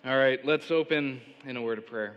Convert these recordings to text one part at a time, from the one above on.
All right, let's open in a word of prayer.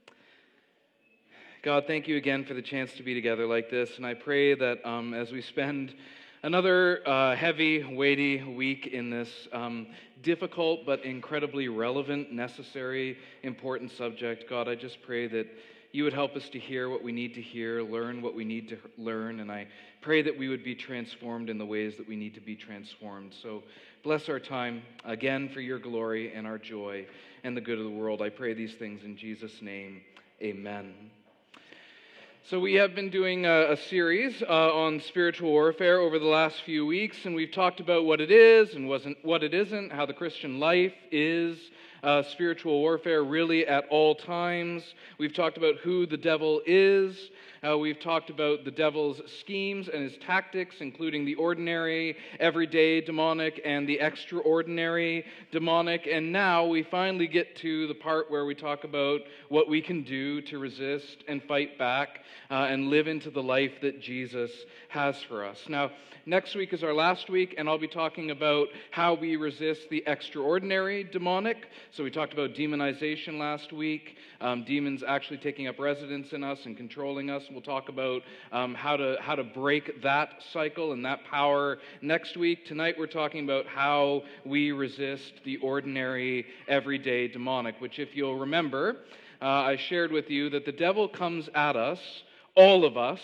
God, thank you again for the chance to be together like this, and I pray that as we spend another heavy, weighty week in this difficult but incredibly relevant, necessary, important subject, God, I just pray that you would help us to hear what we need to hear, learn what we need to learn, and I pray that we would be transformed in the ways that we need to be transformed. So bless our time again for your glory and our joy and the good of the world. I pray these things in Jesus' name. Amen. So we have been doing a series on spiritual warfare over the last few weeks, and we've talked about what it is and what it isn't, how the Christian life is spiritual warfare really at all times. We've talked about who the devil is. We've talked about the devil's schemes and his tactics, including the ordinary, everyday demonic and the extraordinary demonic. And now we finally get to the part where we talk about what we can do to resist and fight back and live into the life that Jesus has for us. Now, next week is our last week, and I'll be talking about how we resist the extraordinary demonic. So we talked about demonization last week, demons actually taking up residence in us and controlling us. We'll talk about how to break that cycle and that power next week. Tonight we're talking about how we resist the ordinary, everyday demonic, which, if you'll remember, I shared with you that the devil comes at us, all of us,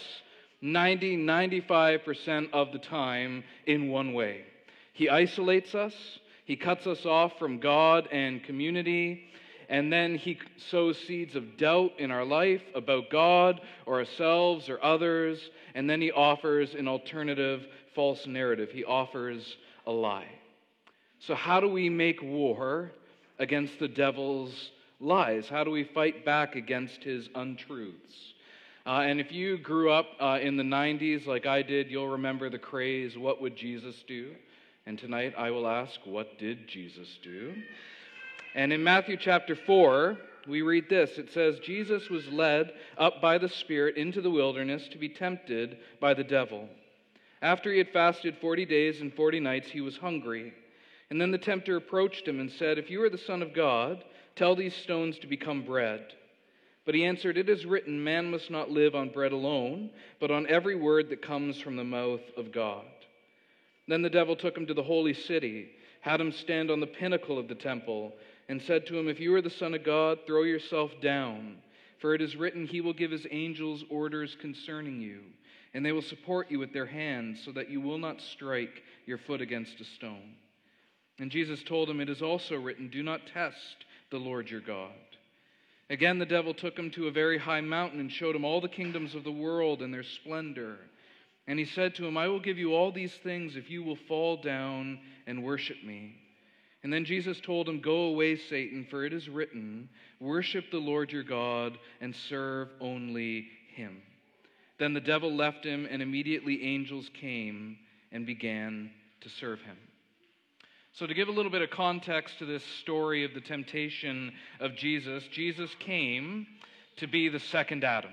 95% of the time in one way. He isolates us, he cuts us off from God and community, and then he sows seeds of doubt in our life about God or ourselves or others, and then he offers an alternative false narrative. He offers a lie. So how do we make war against the devil's lies? How do we fight back against his untruths? And if you grew up in the 90s like I did, you'll remember the craze, what would Jesus do? And tonight I will ask, what did Jesus do? And in Matthew chapter 4, we read this. It says, Jesus was led up by the Spirit into the wilderness to be tempted by the devil. After he had fasted 40 days and 40 nights, he was hungry. And then the tempter approached him and said, if you are the Son of God, tell these stones to become bread. But he answered, it is written, man must not live on bread alone, but on every word that comes from the mouth of God. Then the devil took him to the holy city, had him stand on the pinnacle of the temple, and said to him, if you are the Son of God, throw yourself down, for it is written, he will give his angels orders concerning you, and they will support you with their hands, so that you will not strike your foot against a stone. And Jesus told him, it is also written, do not test the Lord your God. Again, the devil took him to a very high mountain and showed him all the kingdoms of the world and their splendor. And he said to him, I will give you all these things if you will fall down and worship me. And then Jesus told him, go away, Satan, for it is written, worship the Lord your God and serve only him. Then the devil left him, and immediately angels came and began to serve him. So to give a little bit of context to this story of the temptation of Jesus, Jesus came to be the second Adam.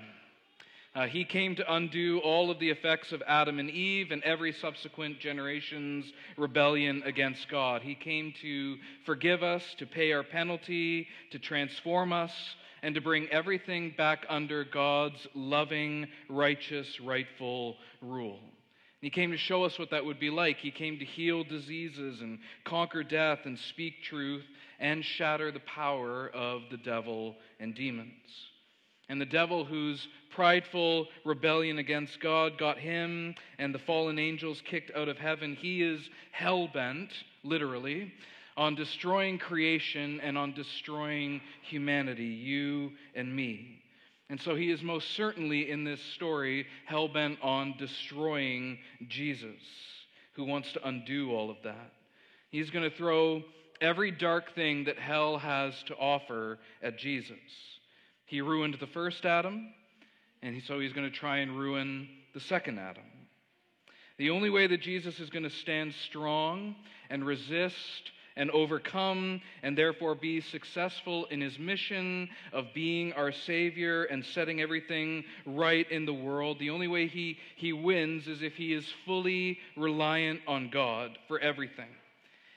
He came to undo all of the effects of Adam and Eve and every subsequent generation's rebellion against God. He came to forgive us, to pay our penalty, to transform us, and to bring everything back under God's loving, righteous, rightful rule. He came to show us what that would be like. He came to heal diseases and conquer death and speak truth and shatter the power of the devil and demons. And the devil, whose prideful rebellion against God got him and the fallen angels kicked out of heaven, he is hell-bent, literally, on destroying creation and on destroying humanity, you and me. And so he is most certainly in this story hell-bent on destroying Jesus, who wants to undo all of that. He's going to throw every dark thing that hell has to offer at Jesus. He ruined the first Adam, and so he's going to try and ruin the second Adam. The only way that Jesus is going to stand strong and resist and overcome and therefore be successful in his mission of being our Savior and setting everything right in the world, the only way he wins is if he is fully reliant on God for everything.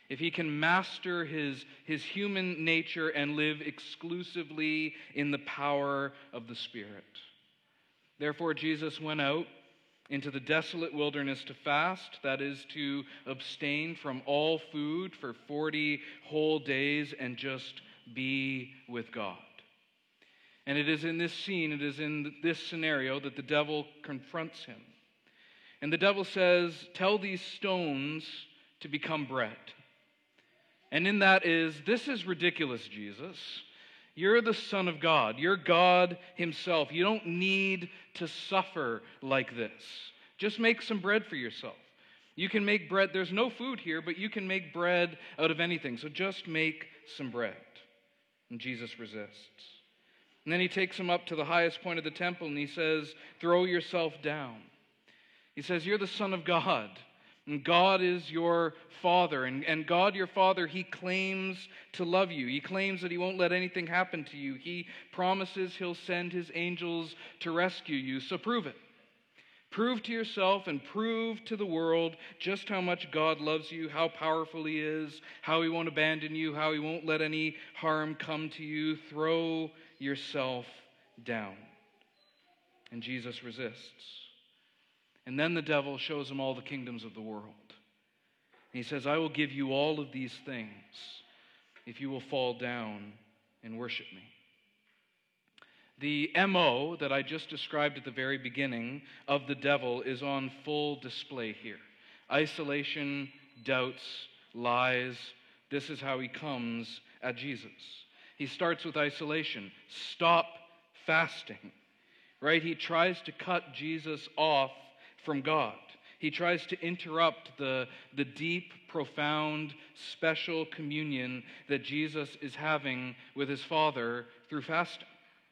if he can master his human nature and live exclusively in the power of the Spirit. Therefore, Jesus went out into the desolate wilderness to fast, that is, to abstain from all food for 40 whole days and just be with God. And it is in this scene, it is in this scenario that the devil confronts him. And the devil says, "Tell these stones to become bread." And in that is, "This is ridiculous, Jesus. You're the Son of God. You're God himself. You don't need to suffer like this. Just make some bread for yourself. You can make bread. There's no food here, but you can make bread out of anything. So just make some bread." And Jesus resists. And then he takes him up to the highest point of the temple and he says, "Throw yourself down." He says, "You're the Son of God. And God is your Father. And God, your Father, he claims to love you. He claims that he won't let anything happen to you. He promises he'll send his angels to rescue you. So prove it. Prove to yourself and prove to the world just how much God loves you, how powerful he is, how he won't abandon you, how he won't let any harm come to you. Throw yourself down." And Jesus resists. And then the devil shows him all the kingdoms of the world. And he says, "I will give you all of these things if you will fall down and worship me." The MO that I just described at the very beginning of the devil is on full display here. Isolation, doubts, lies. This is how he comes at Jesus. He starts with isolation. Stop fasting. Right? He tries to cut Jesus off from God. He tries to interrupt the deep, profound, special communion that Jesus is having with his Father through fasting.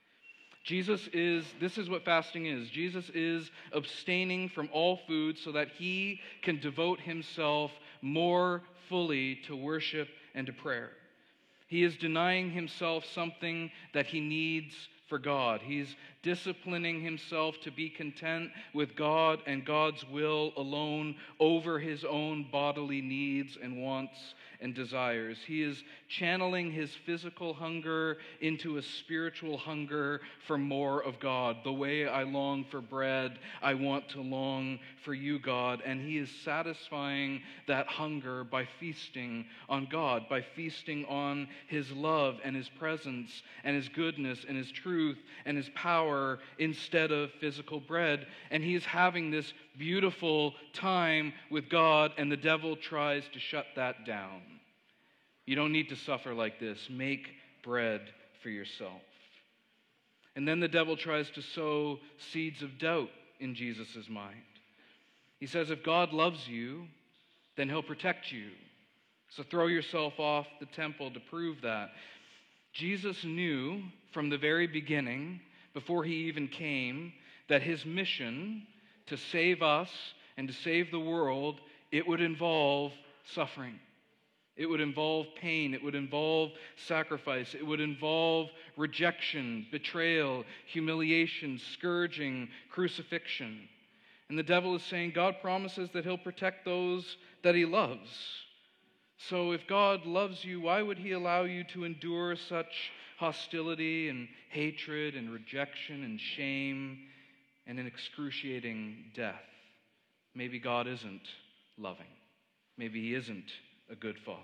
This is what fasting is. Jesus is abstaining from all food so that he can devote himself more fully to worship and to prayer. He is denying himself something that he needs for God. He's disciplining himself to be content with God and God's will alone over his own bodily needs and wants and desires. He is channeling his physical hunger into a spiritual hunger for more of God. The way I long for bread, I want to long for you, God. And he is satisfying that hunger by feasting on God, by feasting on his love and his presence and his goodness and his truth and his power instead of physical bread. And he is having this beautiful time with God, and the devil tries to shut that down. You don't need to suffer like this. Make bread for yourself. And then the devil tries to sow seeds of doubt in Jesus' mind. He says, if God loves you, then he'll protect you. So throw yourself off the temple to prove that. Jesus knew from the very beginning, before he even came, that his mission to save us and to save the world, it would involve suffering. It would involve pain. It would involve sacrifice. It would involve rejection, betrayal, humiliation, scourging, crucifixion. And the devil is saying God promises that he'll protect those that he loves. So if God loves you, why would he allow you to endure such hostility and hatred and rejection and shame and an excruciating death? Maybe God isn't loving. Maybe he isn't a good father.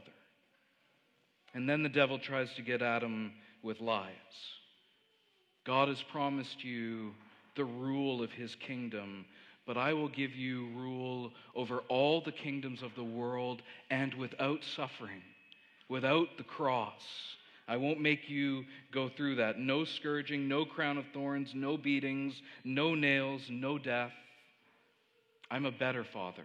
And then the devil tries to get at him with lies. God has promised you the rule of his kingdom, but I will give you rule over all the kingdoms of the world, and without suffering, without the cross. I won't make you go through that. No scourging, no crown of thorns, no beatings, no nails, no death. I'm a better father.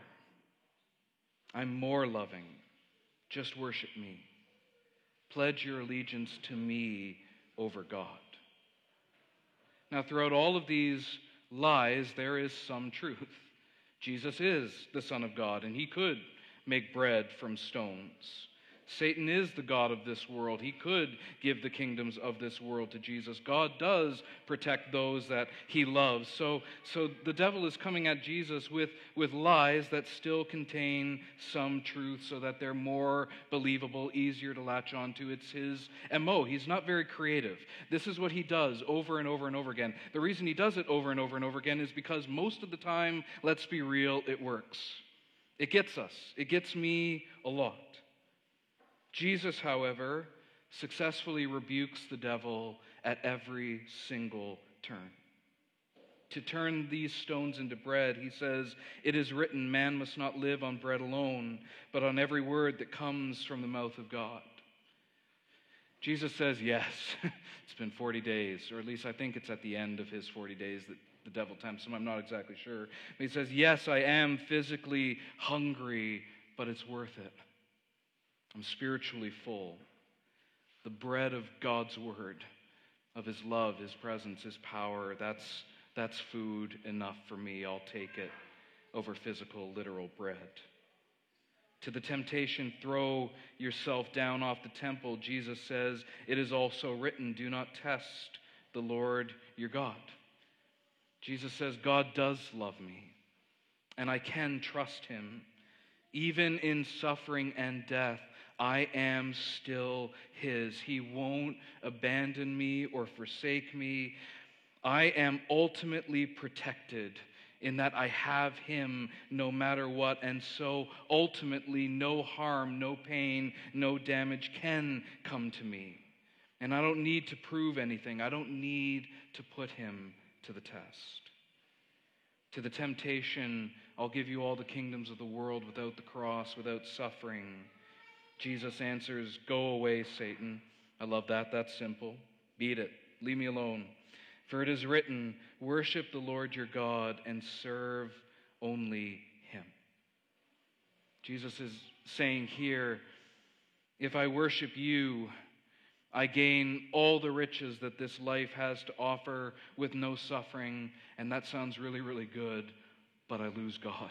I'm more loving. Just worship me. Pledge your allegiance to me over God. Now, throughout all of these lies, there is some truth. Jesus is the Son of God, and he could make bread from stones. Satan is the god of this world. He could give the kingdoms of this world to Jesus. God does protect those that he loves. So the devil is coming at Jesus with lies that still contain some truth so that they're more believable, easier to latch onto. It's his MO. He's not very creative. This is what he does over and over and over again. The reason he does it over and over and over again is because most of the time, let's be real, it works. It gets us. It gets me a lot. Jesus, however, successfully rebukes the devil at every single turn. To turn these stones into bread, he says, "It is written, man must not live on bread alone, but on every word that comes from the mouth of God." Jesus says, yes, it's been 40 days, or at least I think it's at the end of his 40 days that the devil tempts him. I'm not exactly sure. But he says, yes, I am physically hungry, but it's worth it. I'm spiritually full. The bread of God's word, of his love, his presence, his power, that's food enough for me. I'll take it over physical, literal bread. To the temptation, throw yourself down off the temple, Jesus says, it is also written, do not test the Lord your God. Jesus says, God does love me, and I can trust him. Even in suffering and death, I am still his. He won't abandon me or forsake me. I am ultimately protected in that I have him no matter what, and so ultimately no harm, no pain, no damage can come to me. And I don't need to prove anything. I don't need to put him to the test. To the temptation, I'll give you all the kingdoms of the world without the cross, without suffering. Jesus answers, go away, Satan. I love that. That's simple. Beat it. Leave me alone. For it is written, worship the Lord your God and serve only him. Jesus is saying here, if I worship you, I gain all the riches that this life has to offer with no suffering, and that sounds really, really good, but I lose God.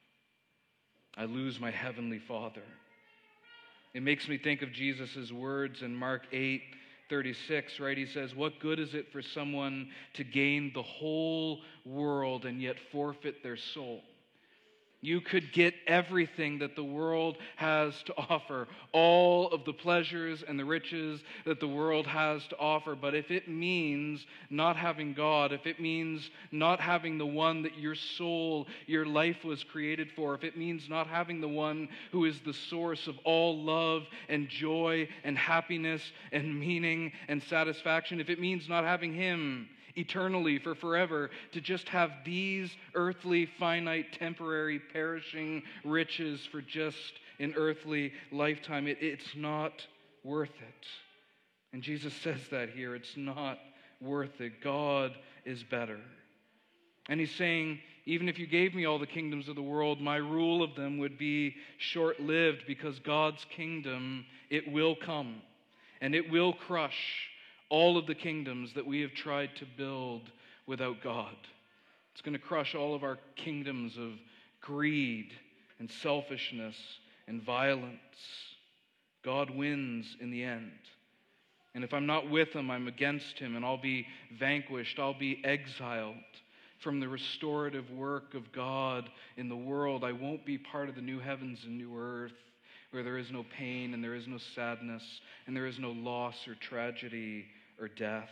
I lose my heavenly Father. It makes me think of Jesus' words in Mark 8:36, right? He says, what good is it for someone to gain the whole world and yet forfeit their soul? You could get everything that the world has to offer, all of the pleasures and the riches that the world has to offer. But if it means not having God, if it means not having the one that your soul, your life was created for, if it means not having the one who is the source of all love and joy and happiness and meaning and satisfaction, if it means not having him eternally for forever, to just have these earthly, finite, temporary, perishing riches for just an earthly lifetime, it's not worth it. And Jesus says that here. It's not worth it. God is better. And he's saying, even if you gave me all the kingdoms of the world, my rule of them would be short-lived, because God's kingdom, it will come, and it will crush all of the kingdoms that we have tried to build without God. It's going to crush all of our kingdoms of greed and selfishness and violence. God wins in the end. And if I'm not with him, I'm against him, and I'll be vanquished. I'll be exiled from the restorative work of God in the world. I won't be part of the new heavens and new earth, where there is no pain and there is no sadness and there is no loss or tragedy or death.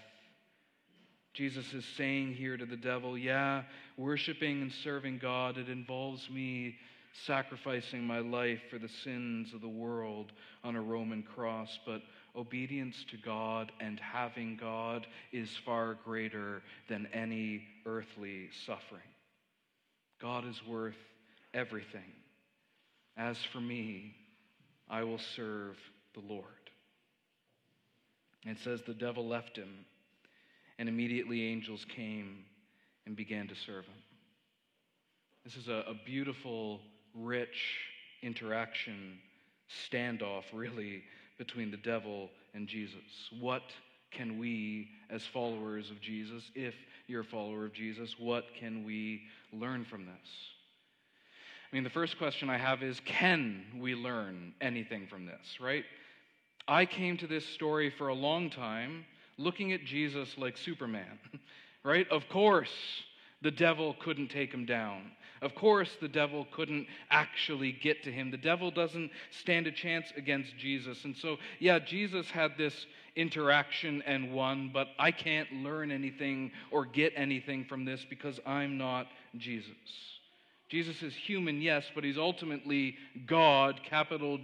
Jesus is saying here to the devil, yeah, worshiping and serving God, it involves me sacrificing my life for the sins of the world on a Roman cross, but obedience to God and having God is far greater than any earthly suffering. God is worth everything. As for me, I will serve the Lord. It says the devil left him, and immediately angels came and began to serve him. This is a beautiful, rich interaction, standoff, really, between the devil and Jesus. What can we, as followers of Jesus, if you're a follower of Jesus, what can we learn from this? I mean, the first question I have is, can we learn anything from this, right? I came to this story for a long time looking at Jesus like Superman, right? Of course, the devil couldn't take him down. Of course, the devil couldn't actually get to him. The devil doesn't stand a chance against Jesus. And so, yeah, Jesus had this interaction and won, but I can't learn anything or get anything from this because I'm not Jesus. Jesus is human, yes, but he's ultimately God, capital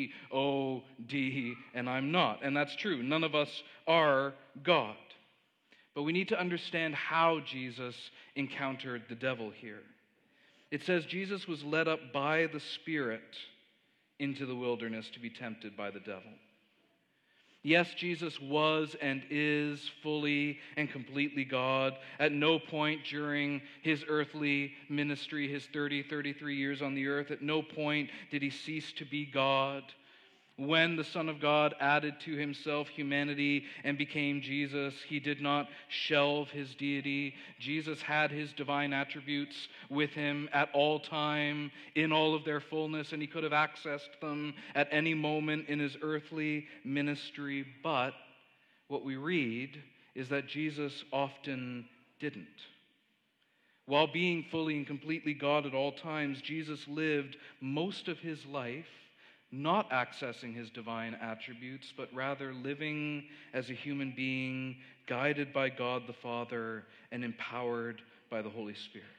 G-O-D, and I'm not. And that's true. None of us are God. But we need to understand how Jesus encountered the devil here. It says Jesus was led up by the Spirit into the wilderness to be tempted by the devil. Yes, Jesus was and is fully and completely God. At no point during his earthly ministry, his 33 years on the earth, at no point did he cease to be God. When the Son of God added to himself humanity and became Jesus, he did not shelve his deity. Jesus had his divine attributes with him at all time, in all of their fullness, and he could have accessed them at any moment in his earthly ministry. But what we read is that Jesus often didn't. While being fully and completely God at all times, Jesus lived most of his life not accessing his divine attributes, but rather living as a human being, guided by God the Father and empowered by the Holy Spirit.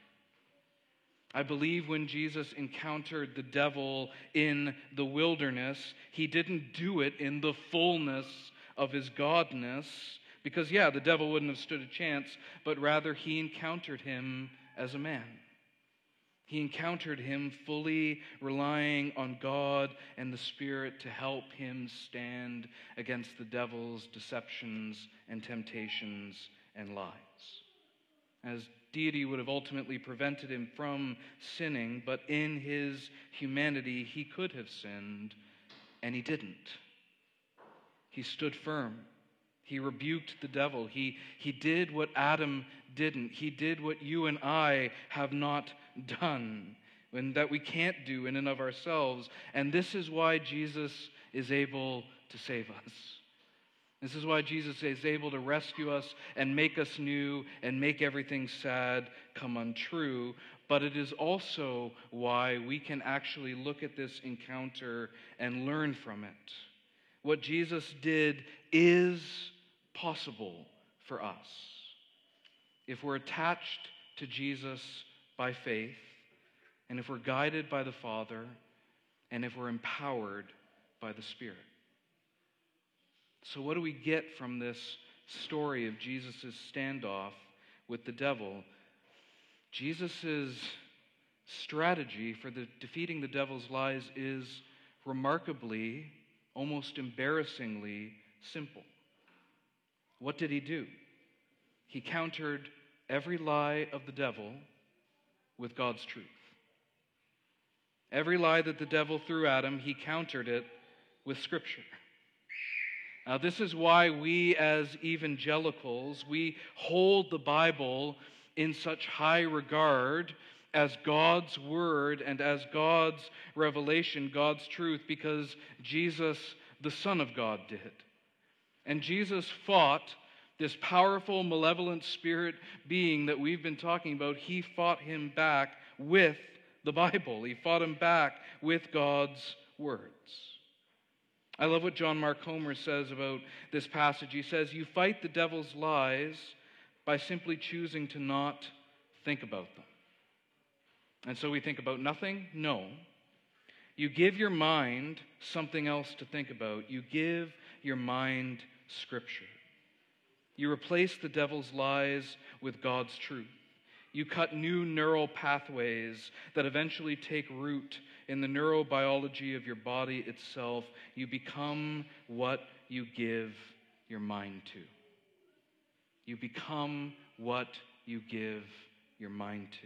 I believe when Jesus encountered the devil in the wilderness, he didn't do it in the fullness of his godness, because, yeah, the devil wouldn't have stood a chance, but rather he encountered him as a man. He encountered him fully relying on God and the Spirit to help him stand against the devil's deceptions and temptations and lies. As deity would have ultimately prevented him from sinning, but in his humanity he could have sinned, and he didn't. He stood firm. He rebuked the devil. He did what Adam didn't. He did what you and I have not done, and that we can't do in and of ourselves. And this is why Jesus is able to save us. This is why Jesus is able to rescue us and make us new and make everything sad come untrue. But it is also why we can actually look at this encounter and learn from it. What Jesus did is possible for us if we're attached to Jesus by faith, and if we're guided by the Father, and if we're empowered by the Spirit. So what do we get from this story of Jesus' standoff with the devil? Jesus' strategy for defeating the devil's lies is remarkably, almost embarrassingly simple. What did he do? He countered every lie of the devil with God's truth. Every lie that the devil threw at him, he countered it with Scripture. Now, this is why we as evangelicals, we hold the Bible in such high regard as God's Word and as God's revelation, God's truth, because Jesus, the Son of God, did. And Jesus fought this powerful, malevolent spirit being that we've been talking about. He fought him back with the Bible. He fought him back with God's words. I love what John Mark Comer says about this passage. He says, "You fight the devil's lies by simply choosing to not think about them." And so we think about nothing? No. You give your mind something else to think about. You give your mind Scripture. You replace the devil's lies with God's truth. You cut new neural pathways that eventually take root in the neurobiology of your body itself. You become what you give your mind to. You become what you give your mind to.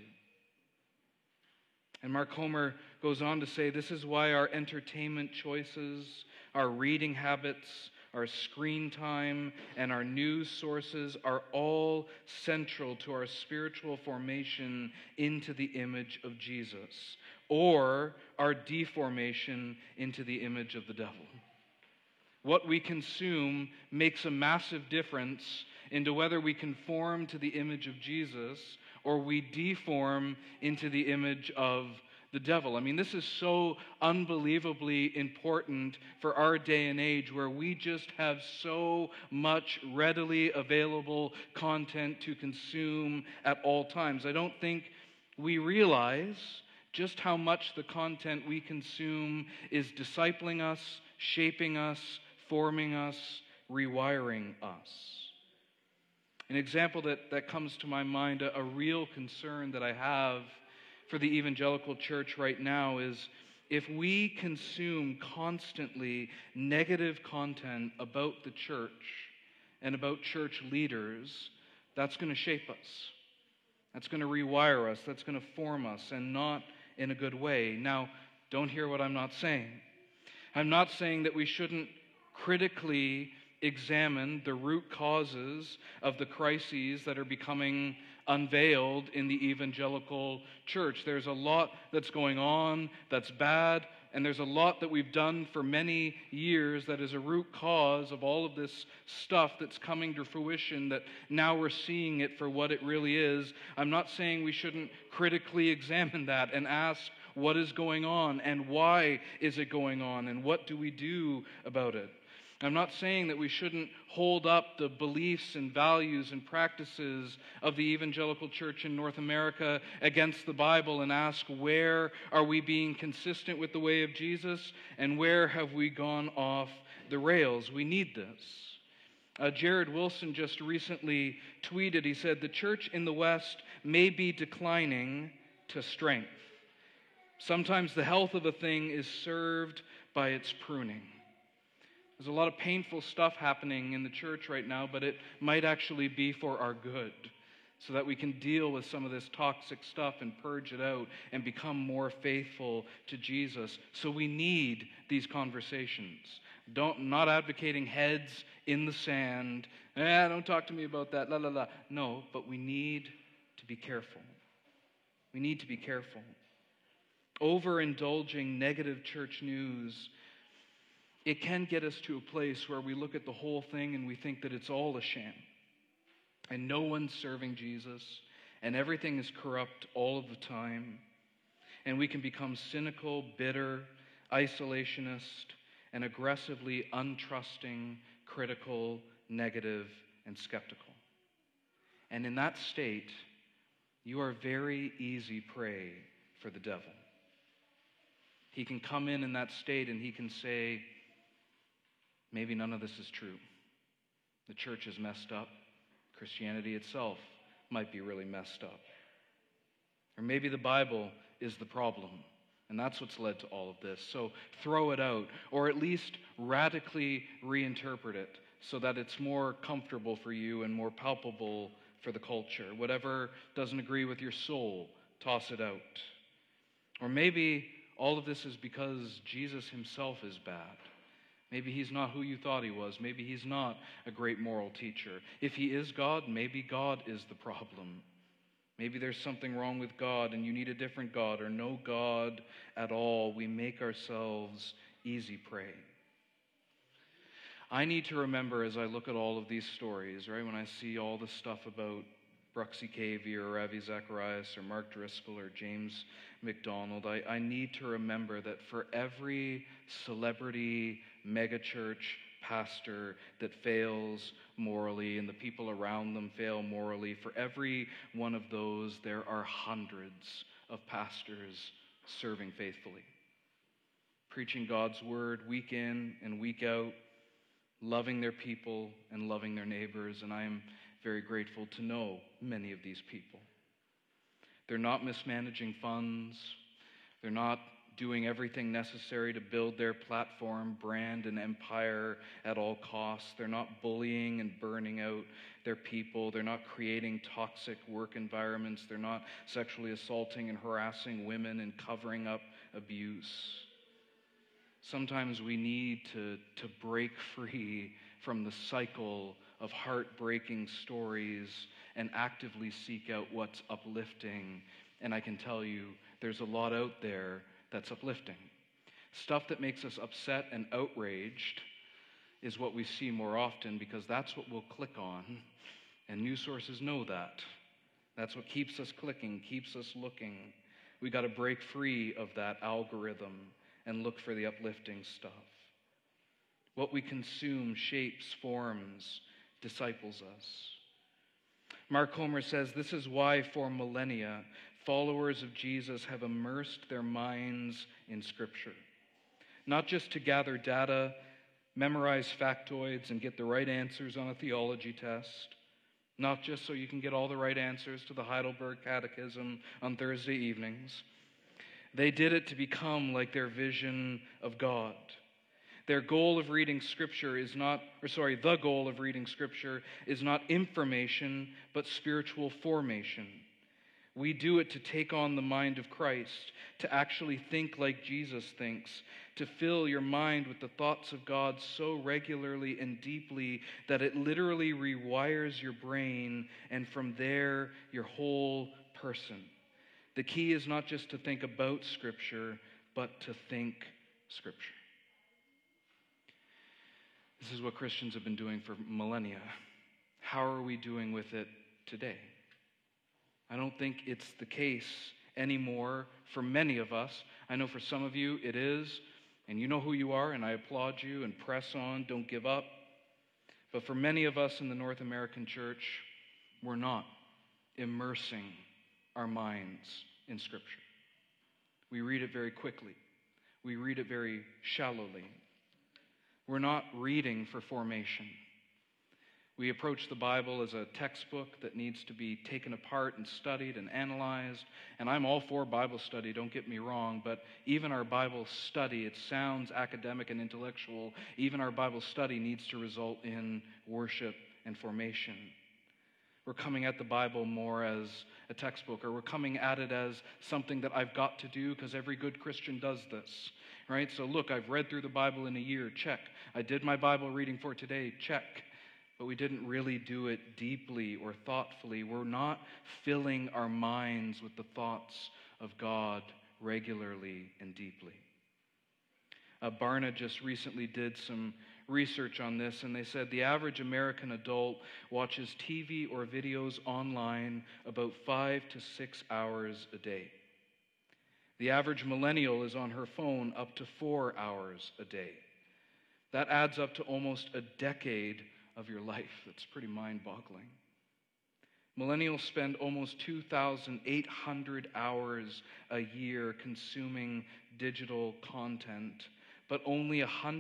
And Mark Comer goes on to say, this is why our entertainment choices, our reading habits, our screen time, and our news sources are all central to our spiritual formation into the image of Jesus. or our deformation into the image of the devil. What we consume makes a massive difference into whether we conform to the image of Jesus or we deform into the image of the devil. I mean, this is so unbelievably important for our day and age where we just have so much readily available content to consume at all times. I don't think we realize just how much the content we consume is discipling us, shaping us, forming us, rewiring us. An example that comes to my mind, a real concern that I have for the evangelical church right now is if we consume constantly negative content about the church and about church leaders, that's going to shape us. That's going to rewire us. That's going to form us, and not in a good way. Now, don't hear what I'm not saying. I'm not saying that we shouldn't critically examine the root causes of the crises that are becoming unveiled in the evangelical church. There's a lot that's going on that's bad, and there's a lot that we've done for many years that is a root cause of all of this stuff that's coming to fruition, that now we're seeing it for what it really is. I'm not saying we shouldn't critically examine that and ask what is going on and why is it going on and what do we do about it. I'm not saying that we shouldn't hold up the beliefs and values and practices of the evangelical church in North America against the Bible and ask where are we being consistent with the way of Jesus and where have we gone off the rails. We need this. Jared Wilson just recently tweeted, he said, "The church in the West may be declining to strength. Sometimes the health of a thing is served by its pruning." There's a lot of painful stuff happening in the church right now, but it might actually be for our good, so that we can deal with some of this toxic stuff and purge it out and become more faithful to Jesus. So we need these conversations. Not advocating heads in the sand. Don't talk to me about that, la la la. No, but we need to be careful. We need to be careful. Overindulging negative church news, it can get us to a place where we look at the whole thing and we think that it's all a sham. And no one's serving Jesus. And everything is corrupt all of the time. And we can become cynical, bitter, isolationist, and aggressively untrusting, critical, negative, and skeptical. And in that state, you are very easy prey for the devil. He can come in that state and he can say, maybe none of this is true. The church is messed up. Christianity itself might be really messed up. Or maybe the Bible is the problem, and that's what's led to all of this. So throw it out, or at least radically reinterpret it so that it's more comfortable for you and more palpable for the culture. Whatever doesn't agree with your soul, toss it out. Or maybe all of this is because Jesus himself is bad. Maybe he's not who you thought he was. Maybe he's not a great moral teacher. If he is God, maybe God is the problem. Maybe there's something wrong with God and you need a different God or no God at all. We make ourselves easy prey. I need to remember as I look at all of these stories, right, when I see all the stuff about Bruxy Cavey or Ravi Zacharias or Mark Driscoll or James MacDonald, I need to remember that for every celebrity megachurch pastor that fails morally and the people around them fail morally, for every one of those there are hundreds of pastors serving faithfully, preaching God's word week in and week out, loving their people and loving their neighbors, and I am very grateful to know many of these people. They're not mismanaging funds. They're not doing everything necessary to build their platform, brand, and empire at all costs. They're not bullying and burning out their people. They're not creating toxic work environments. They're not sexually assaulting and harassing women and covering up abuse. Sometimes we need to break free from the cycle of heartbreaking stories and actively seek out what's uplifting. And I can tell you, there's a lot out there that's uplifting. Stuff that makes us upset and outraged is what we see more often because that's what we'll click on, and news sources know that. That's what keeps us clicking, keeps us looking. We got to break free of that algorithm and look for the uplifting stuff. What we consume shapes, forms, disciples us. Mark Homer says, this is why for millennia, followers of Jesus have immersed their minds in Scripture. Not just to gather data, memorize factoids, and get the right answers on a theology test. Not just so you can get all the right answers to the Heidelberg Catechism on Thursday evenings. They did it to become like their vision of God. The goal of reading Scripture is not information, but spiritual formation. We do it to take on the mind of Christ, to actually think like Jesus thinks, to fill your mind with the thoughts of God so regularly and deeply that it literally rewires your brain, and from there, your whole person. The key is not just to think about Scripture, but to think Scripture. This is what Christians have been doing for millennia. How are we doing with it today? I don't think it's the case anymore for many of us. I know for some of you it is, and you know who you are, and I applaud you, and press on, don't give up. But for many of us in the North American church, we're not immersing our minds in Scripture. We read it very quickly. We read it very shallowly. We're not reading for formation. We approach the Bible as a textbook that needs to be taken apart and studied and analyzed. And I'm all for Bible study, don't get me wrong, but even our Bible study, it sounds academic and intellectual, even our Bible study needs to result in worship and formation. We're coming at the Bible more as a textbook, or we're coming at it as something that I've got to do because every good Christian does this, right? So look, I've read through the Bible in a year, check. I did my Bible reading for today, check. But we didn't really do it deeply or thoughtfully. We're not filling our minds with the thoughts of God regularly and deeply. Barna just recently did some research on this, and they said the average American adult watches TV or videos online about 5 to 6 hours a day. The average millennial is on her phone up to 4 hours a day. That adds up to almost a decade of your life. That's pretty mind-boggling. Millennials spend almost 2,800 hours a year consuming digital content, but only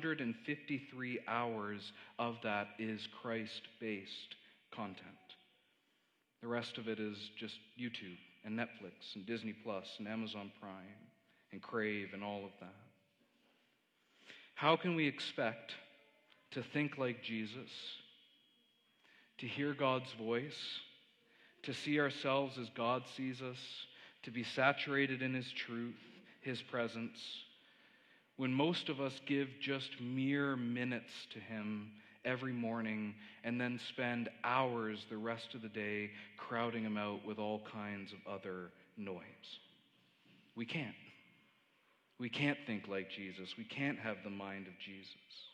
153 hours of that is Christ-based content. The rest of it is just YouTube and Netflix and Disney Plus and Amazon Prime and Crave and all of that. How can we expect to think like Jesus, to hear God's voice, to see ourselves as God sees us, to be saturated in His truth, His presence, when most of us give just mere minutes to Him every morning and then spend hours the rest of the day crowding Him out with all kinds of other noise? We can't. We can't think like Jesus. We can't have the mind of Jesus.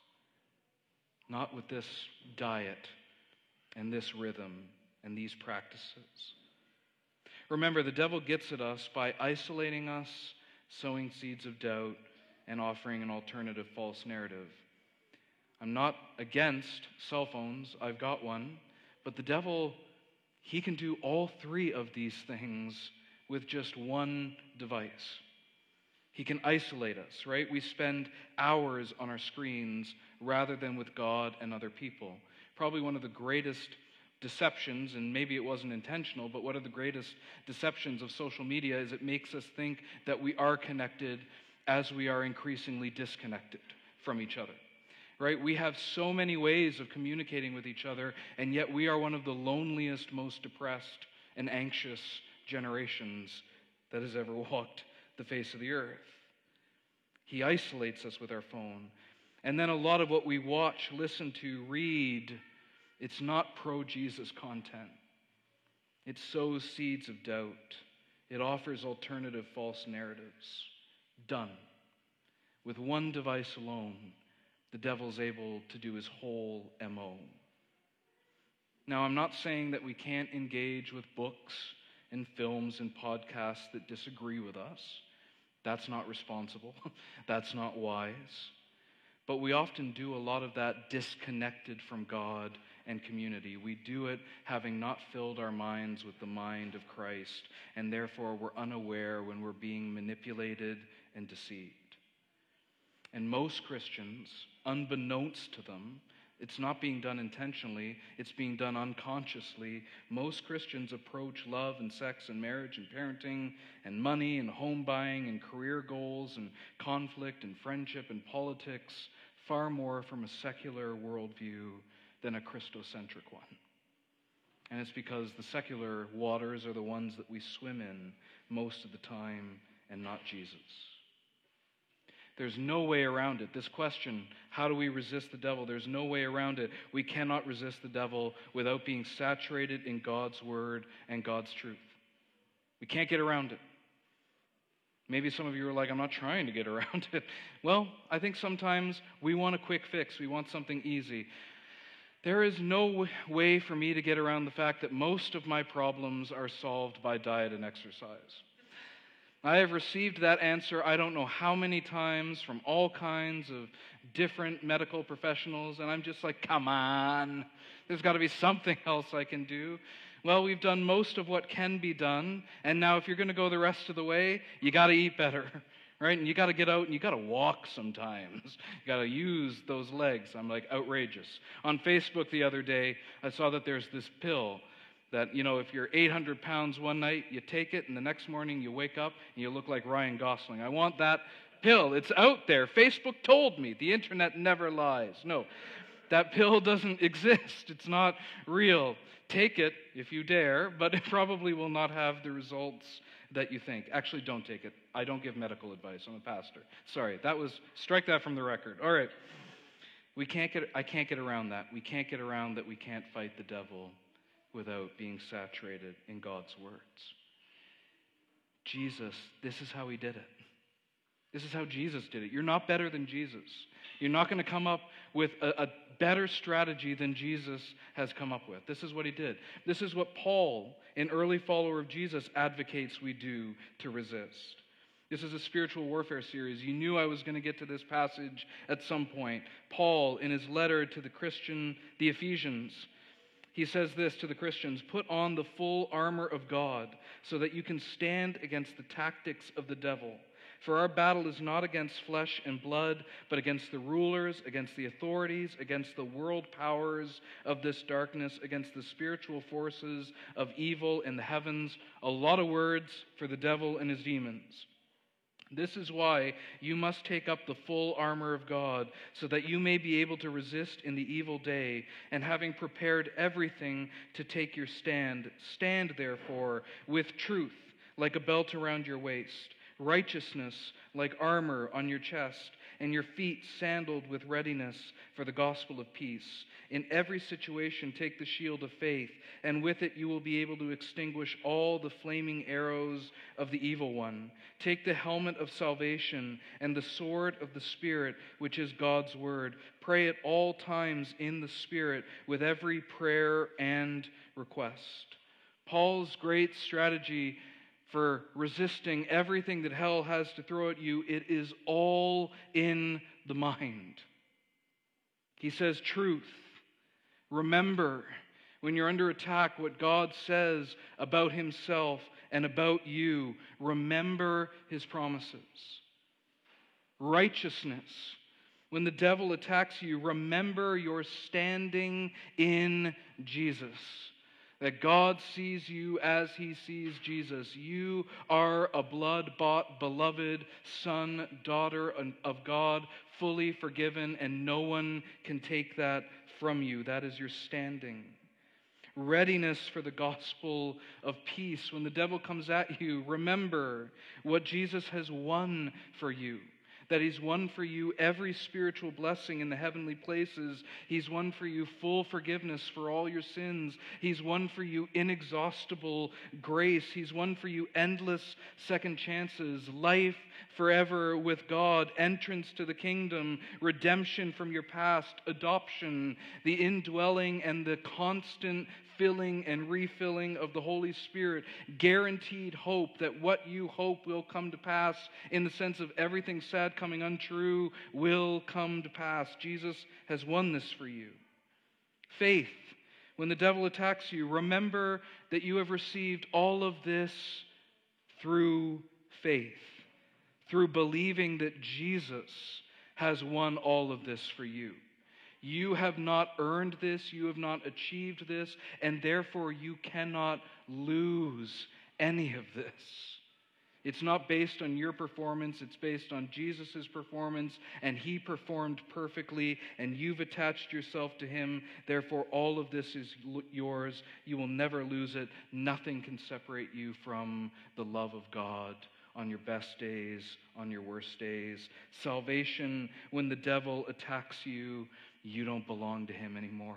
Not with this diet and this rhythm and these practices. Remember, the devil gets at us by isolating us, sowing seeds of doubt, and offering an alternative false narrative. I'm not against cell phones. I've got one. But the devil, he can do all three of these things with just one device. He can isolate us, right? We spend hours on our screens rather than with God and other people. Probably one of the greatest deceptions, and maybe it wasn't intentional, but one of the greatest deceptions of social media is it makes us think that we are connected as we are increasingly disconnected from each other, right? We have so many ways of communicating with each other, and yet we are one of the loneliest, most depressed, and anxious generations that has ever walked the face of the earth. He isolates us with our phone. And then a lot of what we watch, listen to, read, it's not pro-Jesus content. It sows seeds of doubt. It offers alternative false narratives. Done. With one device alone, the devil's able to do his whole MO. Now, I'm not saying that we can't engage with books and films and podcasts that disagree with us. That's not responsible. That's not wise. But we often do a lot of that disconnected from God and community. We do it having not filled our minds with the mind of Christ, and therefore we're unaware when we're being manipulated and deceived. And most Christians, unbeknownst to them, it's not being done intentionally, it's being done unconsciously. Most Christians approach love and sex and marriage and parenting and money and home buying and career goals and conflict and friendship and politics far more from a secular worldview than a Christocentric one. And it's because the secular waters are the ones that we swim in most of the time and not Jesus. There's no way around it. This question, how do we resist the devil? There's no way around it. We cannot resist the devil without being saturated in God's word and God's truth. We can't get around it. Maybe some of you are like, I'm not trying to get around it. Well, I think sometimes we want a quick fix. We want something easy. There is no way for me to get around the fact that most of my problems are solved by diet and exercise. I have received that answer I don't know how many times from all kinds of different medical professionals, and I'm just like, come on, there's got to be something else I can do. Well, we've done most of what can be done, and now if you're going to go the rest of the way, you got to eat better, right? And you got to get out and you got to walk sometimes. You got to use those legs. I'm like, outrageous. On Facebook the other day, I saw that there's this pill that, you know, if you're 800 pounds one night, you take it, and the next morning you wake up and you look like Ryan Gosling. I want that pill. It's out there. Facebook told me. The internet never lies. No, that pill doesn't exist. It's not real. Take it if you dare, but it probably will not have the results that you think. Actually, don't take it. I don't give medical advice. I'm a pastor. Sorry, strike that from the record. All right. I can't get around that. We can't get around that we can't fight the devil without being saturated in God's words. Jesus, this is how he did it. This is how Jesus did it. You're not better than Jesus. You're not going to come up with a better strategy than Jesus has come up with. This is what he did. This is what Paul, an early follower of Jesus, advocates we do to resist. This is a spiritual warfare series. You knew I was going to get to this passage at some point. Paul, in his letter to the Ephesians, he says this to the Christians: put on the full armor of God so that you can stand against the tactics of the devil. For our battle is not against flesh and blood, but against the rulers, against the authorities, against the world powers of this darkness, against the spiritual forces of evil in the heavens. A lot of words for the devil and his demons. This is why you must take up the full armor of God, so that you may be able to resist in the evil day, and having prepared everything to take your stand, stand therefore with truth like a belt around your waist, righteousness like armor on your chest, and your feet sandaled with readiness for the gospel of peace. In every situation, take the shield of faith, and with it you will be able to extinguish all the flaming arrows of the evil one. Take the helmet of salvation and the sword of the Spirit, which is God's word. Pray at all times in the Spirit with every prayer and request. Paul's great strategy for resisting everything that hell has to throw at you, it is all in the mind. He says truth. Remember, when you're under attack, what God says about himself and about you. Remember his promises. Righteousness. When the devil attacks you, remember your standing in Jesus. That God sees you as he sees Jesus. You are a blood-bought, beloved son, daughter of God, fully forgiven, and no one can take that from you. That is your standing. Readiness for the gospel of peace. When the devil comes at you, remember what Jesus has won for you. that he's won for you every spiritual blessing in the heavenly places. He's won for you full forgiveness for all your sins. He's won for you inexhaustible grace. He's won for you endless second chances, life forever with God, entrance to the kingdom, redemption from your past, adoption, the indwelling and the constant filling and refilling of the Holy Spirit, guaranteed hope that what you hope will come to pass, in the sense of everything sad coming untrue will come to pass. Jesus has won this for you. Faith. When the devil attacks you, remember that you have received all of this through faith, through believing that Jesus has won all of this for you. You have not earned this, you have not achieved this, and therefore you cannot lose any of this. It's not based on your performance, it's based on Jesus' performance, and he performed perfectly, and you've attached yourself to him. Therefore, all of this is yours. You will never lose it. Nothing can separate you from the love of God on your best days, on your worst days. Salvation, when the devil attacks you, you don't belong to him anymore.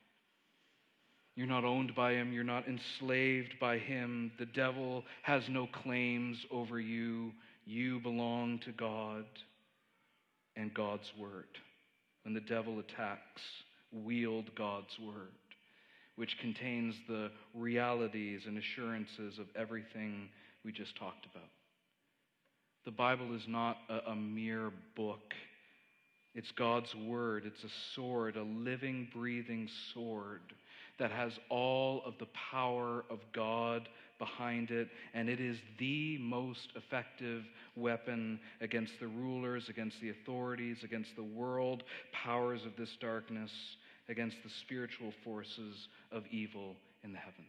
You're not owned by him. You're not enslaved by him. The devil has no claims over you. You belong to God and God's word. When the devil attacks, wield God's word, which contains the realities and assurances of everything we just talked about. The Bible is not a mere book. It's God's word. It's a sword, a living, breathing sword that has all of the power of God behind it, and it is the most effective weapon against the rulers, against the authorities, against the world powers of this darkness, against the spiritual forces of evil in the heavens.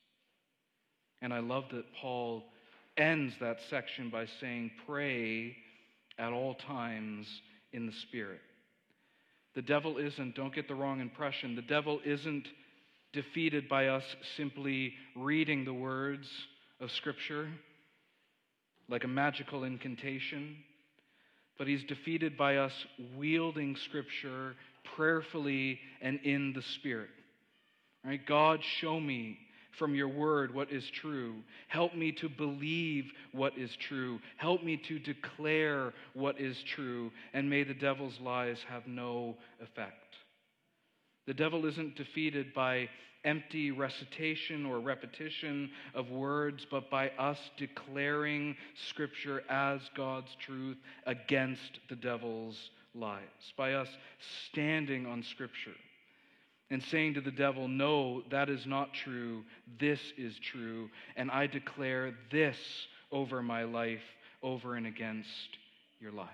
And I love that Paul ends that section by saying, pray at all times in the Spirit. The devil isn't, don't get the wrong impression, the devil isn't defeated by us simply reading the words of Scripture like a magical incantation, but he's defeated by us wielding Scripture prayerfully and in the Spirit. Right? God, show me from your word what is true. Help me to believe what is true. Help me to declare what is true. And may the devil's lies have no effect. The devil isn't defeated by empty recitation or repetition of words, but by us declaring Scripture as God's truth against the devil's lies. By us standing on Scripture and saying to the devil, no, that is not true, this is true, and I declare this over my life, over and against your lies.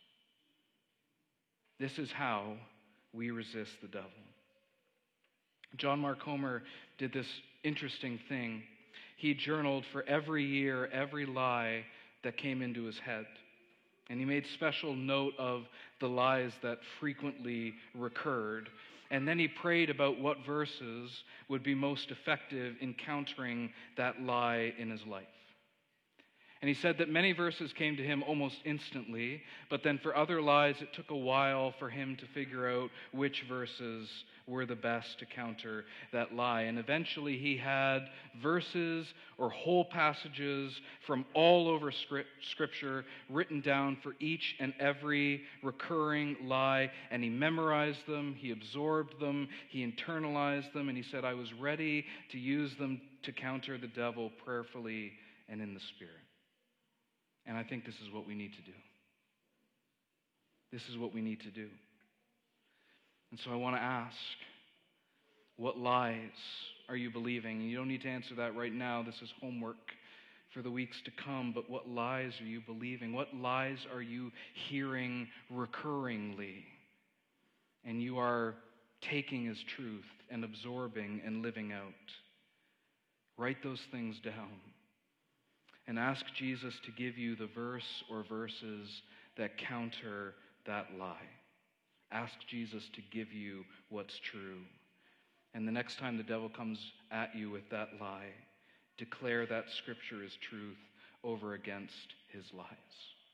This is how we resist the devil. John Mark Comer did this interesting thing. He journaled for every year, every lie that came into his head. And he made special note of the lies that frequently recurred. And then he prayed about what verses would be most effective in countering that lie in his life. And he said that many verses came to him almost instantly, but then for other lies, it took a while for him to figure out which verses were the best to counter that lie. And eventually he had verses or whole passages from all over Scripture written down for each and every recurring lie, and he memorized them, he absorbed them, he internalized them, and he said, I was ready to use them to counter the devil prayerfully and in the Spirit. And I think this is what we need to do. This is what we need to do. And so I want to ask, what lies are you believing? And you don't need to answer that right now. This is homework for the weeks to come. But what lies are you believing? What lies are you hearing recurringly? And you are taking as truth and absorbing and living out. Write those things down. And ask Jesus to give you the verse or verses that counter that lie. Ask Jesus to give you what's true. And the next time the devil comes at you with that lie, declare that Scripture is truth over against his lies.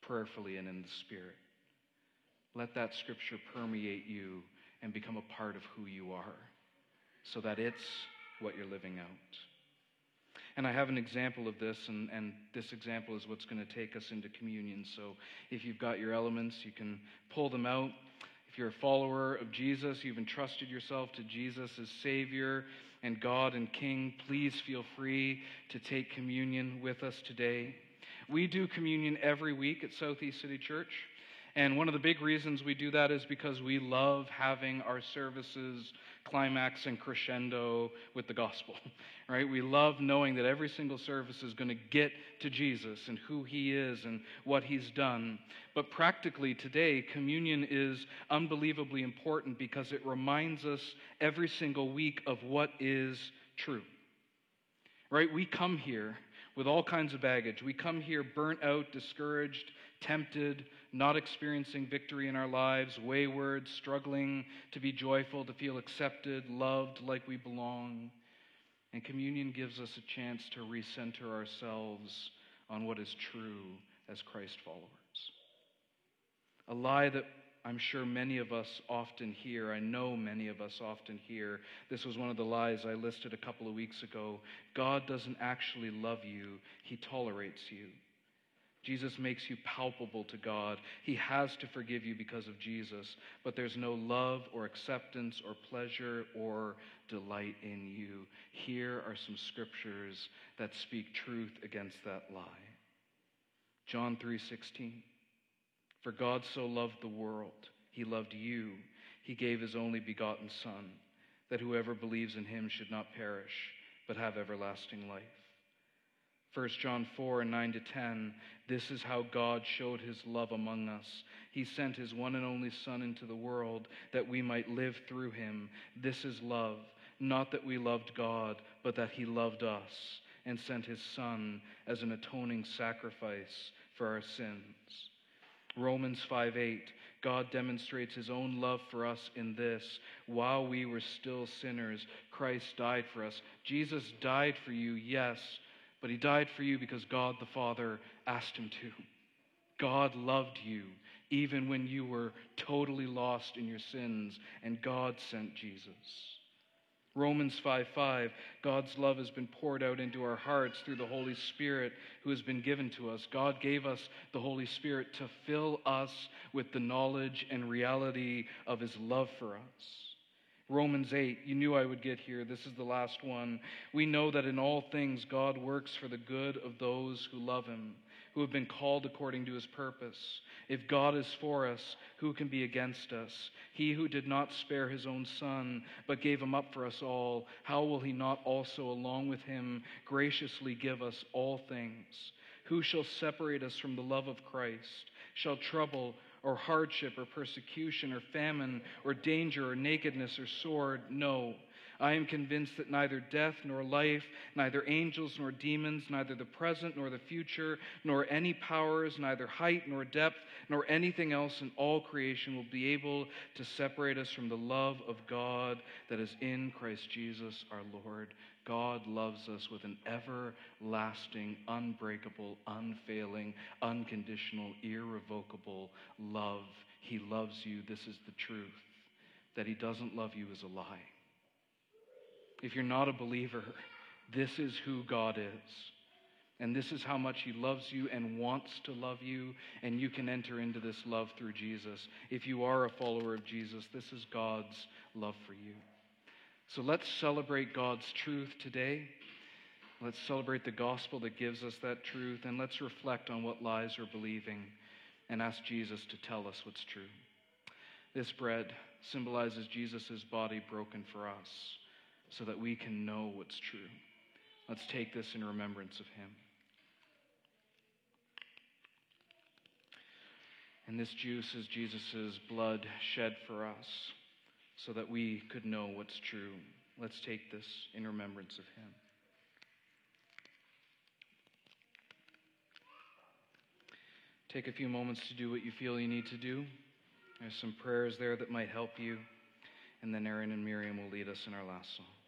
prayerfully and in the Spirit. Let that scripture permeate you and become a part of who you are, so that it's what you're living out. And I have an example of this, and this example is what's going to take us into communion. So if you've got your elements, you can pull them out. If you're a follower of Jesus, you've entrusted yourself to Jesus as Savior and God and King, please feel free to take communion with us today. We do communion every week at Southeast City Church. And one of the big reasons we do that is because we love having our services climax and crescendo with the gospel, right? We love knowing that every single service is going to get to Jesus and who he is and what he's done. But practically today, communion is unbelievably important because it reminds us every single week of what is true, right? We come here with all kinds of baggage. We come here burnt out, discouraged, tempted, not experiencing victory in our lives, wayward, struggling to be joyful, to feel accepted, loved, like we belong. And communion gives us a chance to recenter ourselves on what is true as Christ followers. A lie that I'm sure many of us often hear, I know many of us often hear. This was one of the lies I listed a couple of weeks ago. God doesn't actually love you, he tolerates you. Jesus makes you palpable to God. He has to forgive you because of Jesus, but there's no love or acceptance or pleasure or delight in you. Here are some scriptures that speak truth against that lie. John 3:16. For God so loved the world, he loved you. He gave his only begotten Son, that whoever believes in him should not perish, but have everlasting life. 1 John 4:9-10, this is how God showed his love among us. He sent his one and only Son into the world that we might live through him. This is love, not that we loved God, but that he loved us and sent his Son as an atoning sacrifice for our sins. Romans 5:8, God demonstrates his own love for us in this: while we were still sinners, Christ died for us. Jesus died for you, yes, but he died for you because God the Father asked him to. God loved you even when you were totally lost in your sins, and God sent Jesus. Romans 5:5, God's love has been poured out into our hearts through the Holy Spirit who has been given to us. God gave us the Holy Spirit to fill us with the knowledge and reality of his love for us. Romans 8, you knew I would get here. This is the last one. We know that in all things God works for the good of those who love him, who have been called according to his purpose. If God is for us, who can be against us? He who did not spare his own Son, but gave him up for us all, how will he not also, along with him, graciously give us all things? Who shall separate us from the love of Christ? Shall trouble or hardship or persecution or famine or danger or nakedness or sword? No. I am convinced that neither death nor life, neither angels nor demons, neither the present nor the future, nor any powers, neither height nor depth, nor anything else in all creation will be able to separate us from the love of God that is in Christ Jesus our Lord. God loves us with an everlasting, unbreakable, unfailing, unconditional, irrevocable love. He loves you. This is the truth. That he doesn't love you is a lie. If you're not a believer, this is who God is. And this is how much he loves you and wants to love you, and you can enter into this love through Jesus. If you are a follower of Jesus, this is God's love for you. So let's celebrate God's truth today. Let's celebrate the gospel that gives us that truth, and let's reflect on what lies we're believing and ask Jesus to tell us what's true. This bread symbolizes Jesus' body broken for us so that we can know what's true. Let's take this in remembrance of him. And this juice is Jesus' blood shed for us so that we could know what's true. Let's take this in remembrance of him. Take a few moments to do what you feel you need to do. There's some prayers there that might help you. And then Aaron and Miriam will lead us in our last song.